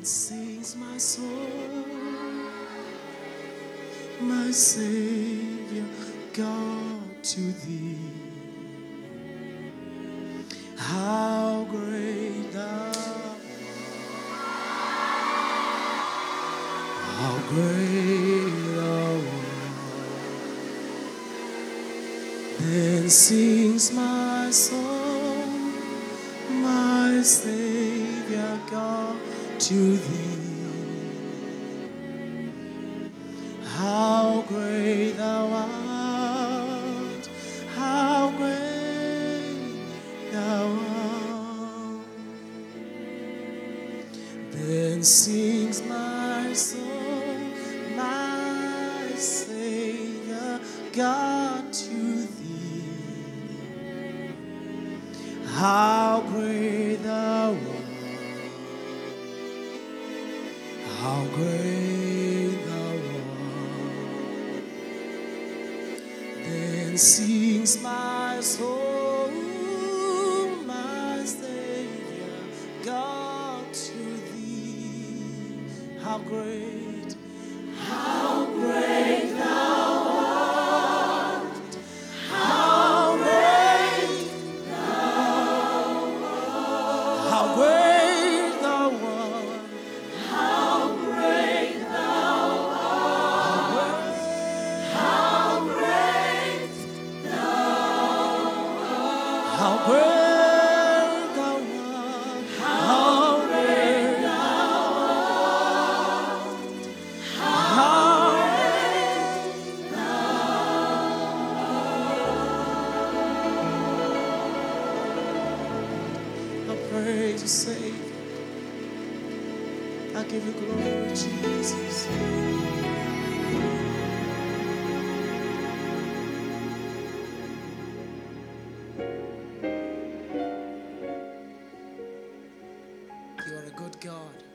Sings my soul, my Savior, God, to thee. How great thou art, how great thou art. Then sings my soul, my Savior, God, to thee. How great thou art, how great thou art. Then sings my soul, my Savior, God, to thee. How great thou art, how great thou art. Then sings my soul, my Savior, God, to thee. How great, how great thou art, how great thou art, how great thou art, how great thou art, how great how great thou art, how great thou art, how great I praise you, Savior. I give you glory, Jesus. You are a good God.